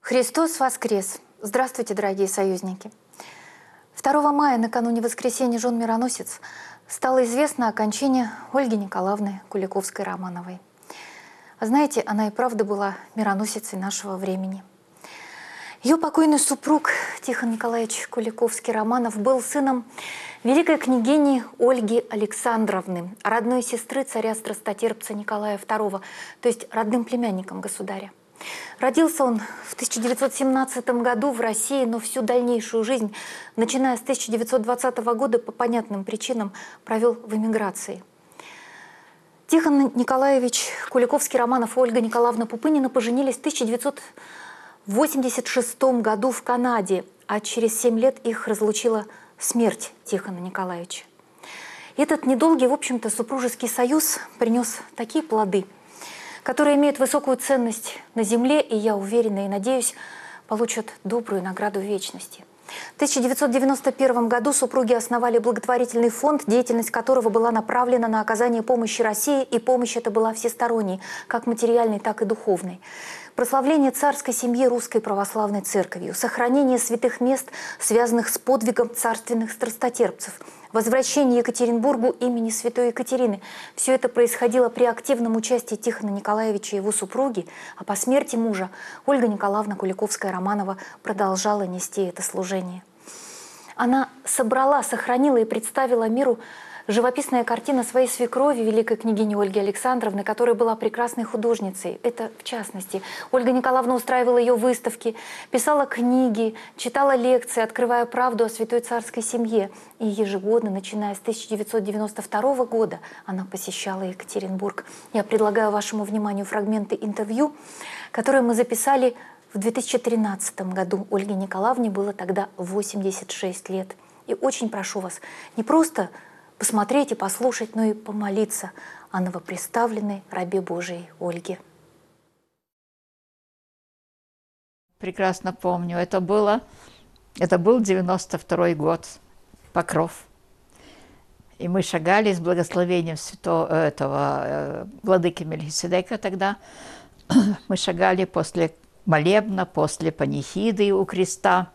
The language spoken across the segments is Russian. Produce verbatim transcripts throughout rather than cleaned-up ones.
Христос воскрес! Здравствуйте, дорогие союзники! второго мая, накануне воскресения жен Мироносец, стало известно о кончине Ольги Николаевны Куликовской-Романовой. А знаете, она и правда была мироносицей нашего времени. Ее покойный супруг Тихон Николаевич Куликовский-Романов был сыном великой княгини Ольги Александровны, родной сестры царя-страстотерпца Николая второго, то есть родным племянником государя. Родился он в тысяча девятьсот семнадцатом году в России, но всю дальнейшую жизнь, начиная с тысяча девятьсот двадцатого года, по понятным причинам провел в эмиграции. Тихон Николаевич Куликовский-Романов и Ольга Николаевна Пупынина поженились в тысяча девятьсот восемьдесят шестом году в Канаде, а через семь лет их разлучила смерть Тихона Николаевича. Этот недолгий, в общем-то, супружеский союз принес такие плоды, которые имеют высокую ценность на земле, и, я уверена и надеюсь, получат добрую награду в вечности. В тысяча девятьсот девяносто первом году супруги основали благотворительный фонд, деятельность которого была направлена на оказание помощи России, и помощь эта была всесторонней, как материальной, так и духовной. Прославление царской семьи Русской Православной Церковью, сохранение святых мест, связанных с подвигом царственных страстотерпцев, возвращение Екатеринбургу имени святой Екатерины. Все это происходило при активном участии Тихона Николаевича и его супруги, а по смерти мужа Ольга Николаевна Куликовская-Романова продолжала нести это служение. Она собрала, сохранила и представила миру живописная картина своей свекрови, великой княгини Ольги Александровны, которая была прекрасной художницей. Это в частности. Ольга Николаевна устраивала ее выставки, писала книги, читала лекции, открывая правду о святой царской семье. И ежегодно, начиная с тысяча девятьсот девяносто второго года, она посещала Екатеринбург. Я предлагаю вашему вниманию фрагменты интервью, которые мы записали в две тысячи тринадцатом году. Ольге Николаевне было тогда восемьдесят шесть лет. И очень прошу вас не просто посмотреть и послушать, но и помолиться о новоприставленной рабе Божией Ольге. Прекрасно помню, это было, это был девяносто второй год, Покров. И мы шагали с благословением святого этого э, владыки Мельхиседека тогда. Мы шагали после молебна, после панихиды у креста.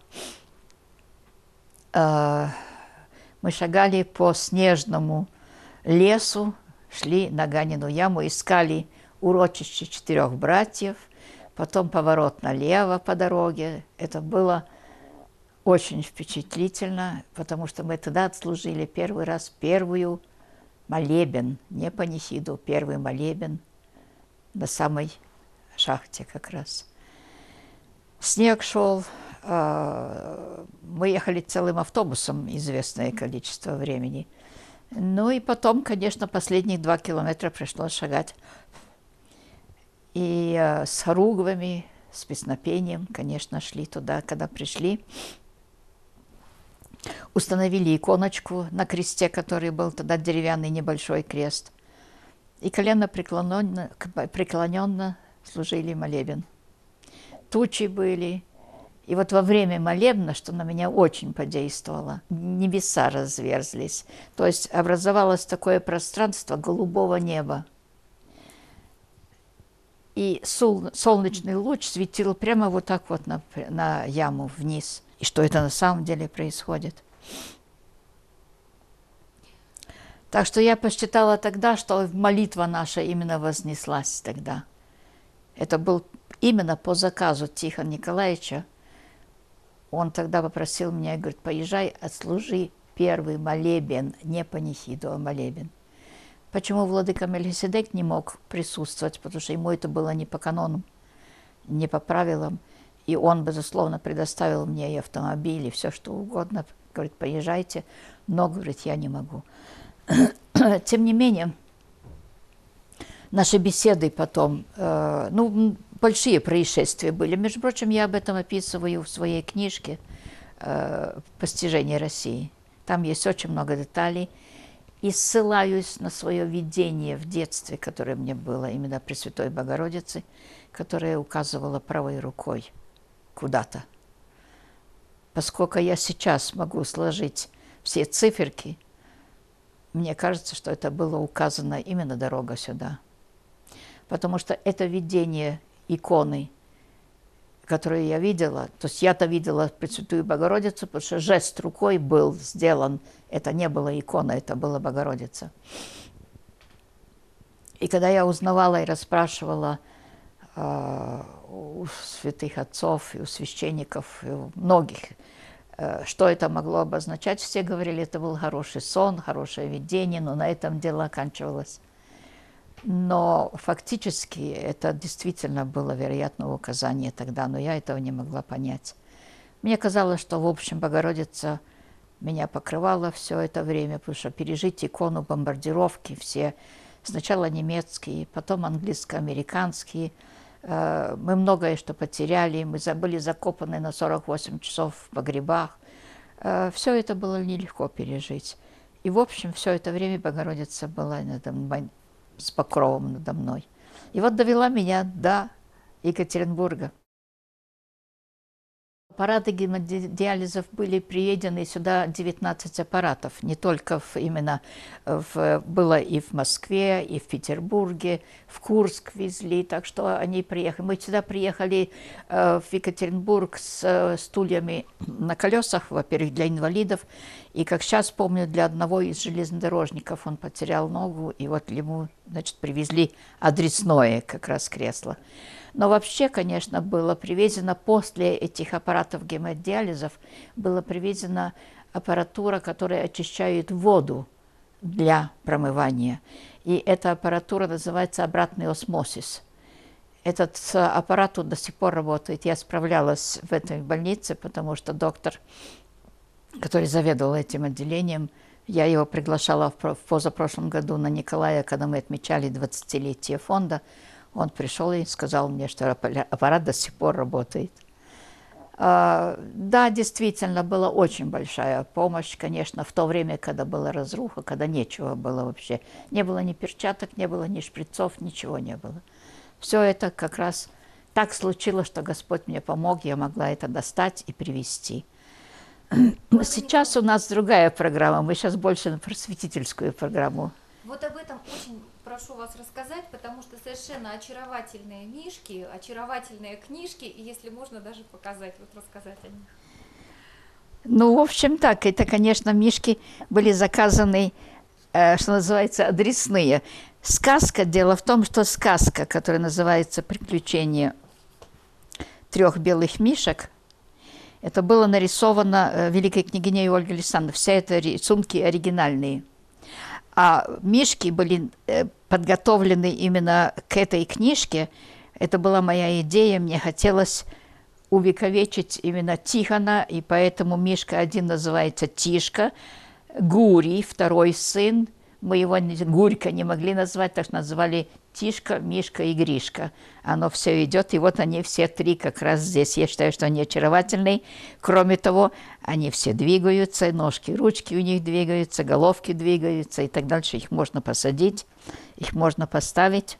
Э, Мы шагали по снежному лесу, шли на Ганину яму, искали урочище четырех братьев, потом поворот налево по дороге. Это было очень впечатлительно, потому что мы тогда отслужили первый раз первую молебен, не панихиду, первый молебен на самой шахте как раз. Снег шел. Мы ехали целым автобусом известное количество времени. Ну и потом, конечно, последних два километра пришлось шагать. И с хоругвами, с песнопением, конечно, шли туда. Когда пришли, установили иконочку на кресте, который был тогда деревянный небольшой крест. И колено преклоненно, преклоненно служили молебен. Тучи были. И вот во время молебна, что на меня очень подействовало, небеса разверзлись. То есть образовалось такое пространство голубого неба. И сол, солнечный луч светил прямо вот так вот на, на яму вниз. И что это на самом деле происходит. Так что я посчитала тогда, что молитва наша именно вознеслась тогда. Это был именно по заказу Тихона Николаевича. Он тогда попросил меня, говорит, поезжай, отслужи первый молебен, не панихиду, а молебен. Почему владыка Мельхиседек не мог присутствовать? Потому что ему это было не по канонам, не по правилам. И он, безусловно, предоставил мне и автомобиль, и все, что угодно. Говорит, поезжайте, но, говорит, я не могу. Тем не менее, наши беседы потом, э, ну, большие происшествия были. Между прочим, я об этом описываю в своей книжке э, «Постижение России». Там есть очень много деталей. И ссылаюсь на свое видение в детстве, которое мне было именно Пресвятой Богородицы, которая указывала правой рукой куда-то. Поскольку я сейчас могу сложить все циферки, мне кажется, что это было указано именно дорога сюда. Потому что это видение иконы которую я видела, то есть я-то видела Пресвятую Богородицу, потому что жест рукой был сделан. Это не была икона, это была Богородица. И когда я узнавала и расспрашивала э, у святых отцов, и у священников, и у многих, э, что это могло обозначать, все говорили, это был хороший сон, хорошее видение, но на этом дело оканчивалось. Но фактически это действительно было, вероятно, указание тогда, но я этого не могла понять. Мне казалось, что, в общем, Богородица меня покрывала все это время, потому что пережить икону бомбардировки все, сначала немецкие, потом английско-американские, э, мы многое что потеряли, мы были закопаны на сорок восемь часов в погребах. Э, все это было нелегко пережить. И, в общем, все это время Богородица была надо мной, с покровом надо мной. И вот довела меня до Екатеринбурга. Аппараты гемодиализов были приведены сюда девятнадцать аппаратов, не только в, именно в, было и в Москве, и в Петербурге, в Курск везли, так что они приехали. Мы сюда приехали э, в Екатеринбург с э, стульями на колесах, во-первых, для инвалидов, и, как сейчас помню, для одного из железнодорожников он потерял ногу, и вот ему, значит, привезли адресное как раз кресло. Но вообще, конечно, было привезено после этих аппаратов гемодиализов, была привезена аппаратура, которая очищает воду для промывания. И эта аппаратура называется обратный осмосис. Этот аппарат до сих пор работает. Я справлялась в этой больнице, потому что доктор, который заведовал этим отделением, я его приглашала в позапрошлом году на Николая, когда мы отмечали двадцатилетие фонда. Он пришел и сказал мне, что аппарат до сих пор работает. Да, действительно, была очень большая помощь, конечно, в то время, когда была разруха, когда нечего было вообще. Не было ни перчаток, не было ни шприцов, ничего не было. Все это как раз так случилось, что Господь мне помог, я могла это достать и привезти. Сейчас у нас другая программа, мы сейчас больше на просветительскую программу. Вот об этом очень прошу вас рассказать, потому что совершенно очаровательные мишки, очаровательные книжки, и если можно даже показать, вот рассказать о них. Ну, в общем, так, это, конечно, мишки были заказаны, э, что называется, адресные. Сказка, дело в том, что сказка, которая называется «Приключения трех белых мишек», это было нарисовано э, великой княгиней Ольгой Александровной, все это рисунки оригинальные. А мишки были э, подготовлены именно к этой книжке. Это была моя идея, мне хотелось увековечить именно Тихона, и поэтому мишка один называется Тишка, Гурий, второй сын, мы его Гурька не могли назвать, так что называли Тишка, Мишка и Гришка. Оно все идет, и вот они все три как раз здесь. Я считаю, что они очаровательные. Кроме того, они все двигаются, ножки, ручки у них двигаются, головки двигаются и так дальше. Их можно посадить, их можно поставить.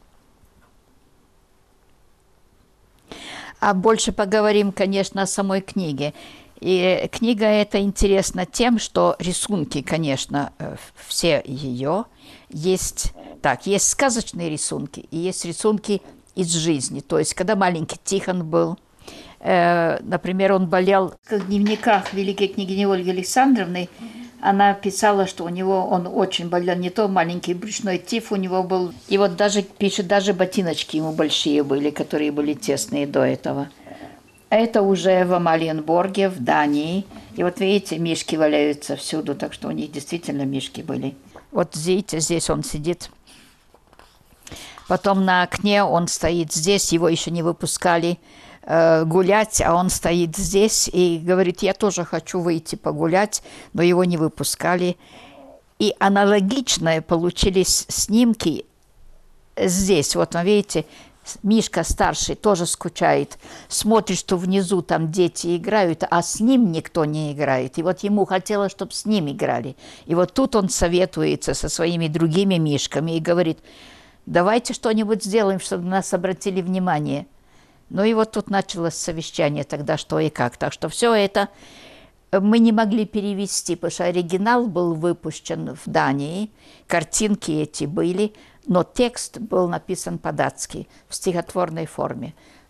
А больше поговорим, конечно, о самой книге. И книга эта интересна тем, что рисунки, конечно, все ее есть. Так, есть сказочные рисунки и есть рисунки из жизни. То есть, когда маленький Тихон был, э, например, он болел в дневниках великой княгини Ольги Александровны, она писала, что у него, он очень болел, не то маленький брюшной тиф у него был. И вот даже, пишет, даже ботиночки ему большие были, которые были тесные до этого. Это уже в Амалиенборге, в Дании. И вот видите, мишки валяются всюду, так что у них действительно мишки были. Вот видите, здесь он сидит. Потом на окне он стоит здесь, его еще не выпускали э, гулять, а он стоит здесь и говорит, я тоже хочу выйти погулять, но его не выпускали. И аналогичные получились снимки здесь. Вот, вы видите, Мишка старший тоже скучает, смотрит, что внизу там дети играют, а с ним никто не играет. И вот ему хотелось, чтобы с ним играли. И вот тут он советуется со своими другими мишками и говорит, давайте что-нибудь сделаем, чтобы нас обратили внимание. Ну и вот тут началось совещание тогда, что и как. Так что все это мы не могли перевести, потому что оригинал был выпущен в Дании, картинки эти были, но текст был написан по-датски в стихотворной форме.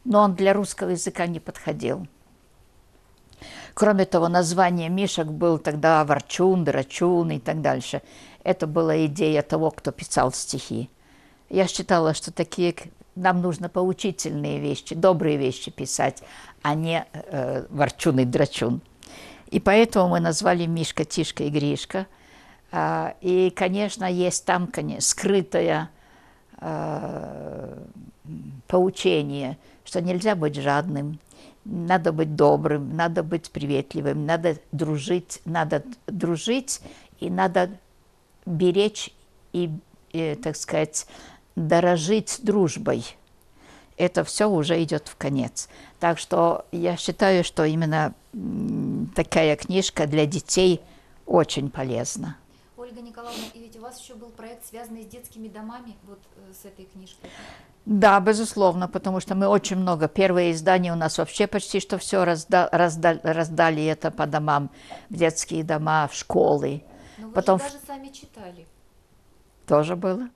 но он для русского языка не подходил. Кроме того, название Мишек был тогда Ворчун, Драчун и так дальше. Это была идея того, кто писал стихи. Я считала, что такие нам нужно поучительные вещи, добрые вещи писать, а не э, Ворчун и Драчун. И поэтому мы назвали Мишка, Тишка и Гришка. А, и, конечно, есть там конечно, скрытое э, поучение, что нельзя быть жадным, надо быть добрым, надо быть приветливым, надо дружить, надо дружить и надо беречь и, и, так сказать, дорожить дружбой. Это все уже идет в конец. Так что я считаю, что именно такая книжка для детей очень полезна. Ольга Николаевна, и ведь у вас еще был проект, связанный с детскими домами, вот с этой книжкой. Да, безусловно, потому что мы очень много, первое издание у нас вообще почти что все разда, разда, раздали это по домам, в детские дома, в школы. Но вы Потом же даже сами читали. Тоже было.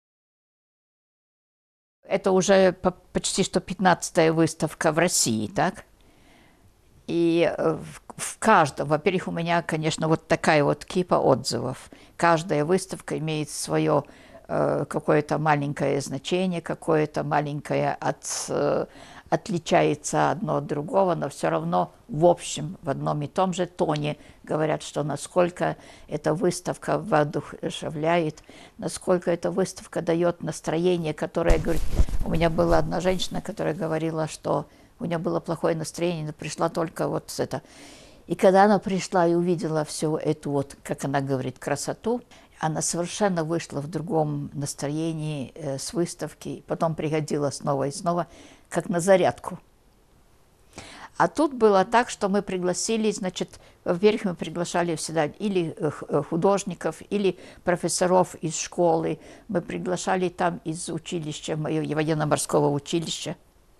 Это уже почти что пятнадцатая выставка в России, так? И в каждом, во-первых, у меня, конечно, вот такая вот кипа отзывов. Каждая выставка имеет свое э, какое-то маленькое значение, какое-то маленькое от, э, отличается одно от другого, но все равно в общем, в одном и том же тоне говорят, что насколько эта выставка воодушевляет, насколько эта выставка дает настроение, которое, говорит, у меня была одна женщина, которая говорила, что у нее было плохое настроение, но пришла только вот это. И когда она пришла и увидела всю эту вот, как она говорит, красоту, она совершенно вышла в другом настроении э, с выставки, потом приходила снова и снова, как на зарядку. А тут было так, что мы пригласили, значит, во-первых, мы приглашали всегда или художников, или профессоров из школы, мы приглашали там из училища, военно-морского училища,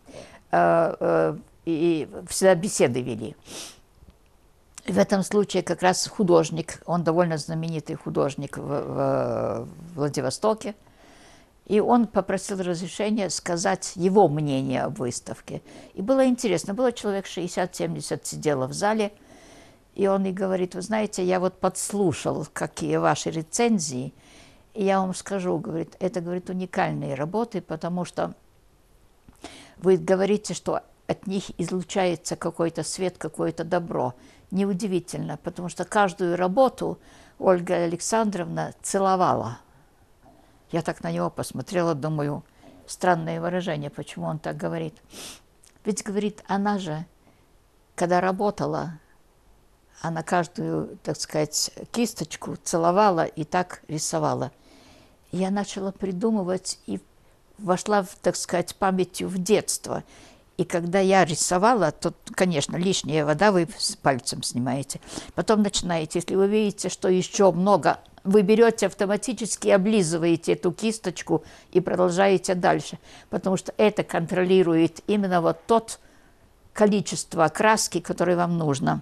и всегда беседы вели. В этом случае как раз художник, он довольно знаменитый художник в, в Владивостоке, и он попросил разрешения сказать его мнение об выставке. И было интересно, было человек шестьдесят-семьдесят сидело в зале, и он и говорит, вы знаете, я вот подслушал, какие ваши рецензии, и я вам скажу, говорит, это, говорит, уникальные работы, потому что вы говорите, что от них излучается какой-то свет, какое-то добро. Неудивительно, потому что каждую работу Ольга Александровна целовала. Я так на него посмотрела, думаю, странное выражение, почему он так говорит. Ведь, говорит, она же, когда работала, она каждую, так сказать, кисточку целовала и так рисовала. И я начала придумывать и вошла, так сказать, памятью в детство. И когда я рисовала, то, конечно, лишняя вода вы с пальцем снимаете. Потом начинаете, если вы видите, что еще много, вы берете автоматически, облизываете эту кисточку и продолжаете дальше. Потому что это контролирует именно вот тот количество краски, которое вам нужно.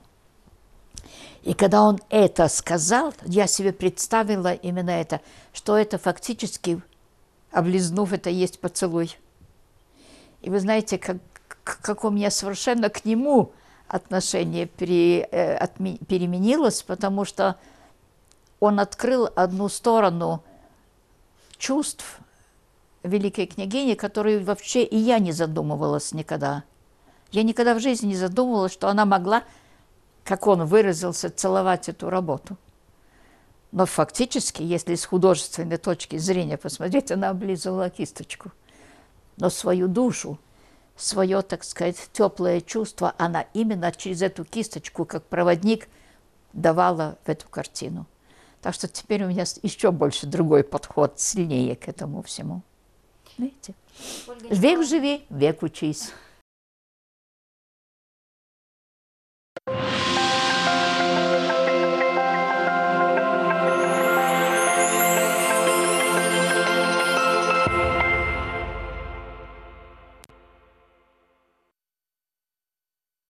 И когда он это сказал, я себе представила именно это, что это фактически, облизнув, это есть поцелуй. И вы знаете, как как у меня совершенно к нему отношение пере, э, отми, переменилось, потому что он открыл одну сторону чувств великой княгини, которую вообще и я не задумывалась никогда. Я никогда в жизни не задумывалась, что она могла, как он выразился, целовать эту работу. Но фактически, если с художественной точки зрения посмотреть, она облизывала кисточку. Но свою душу, свое, так сказать, теплое чувство, она именно через эту кисточку, как проводник, давала в эту картину. Так что теперь у меня еще больше другой подход, сильнее к этому всему. Видите? Век живи, век учись.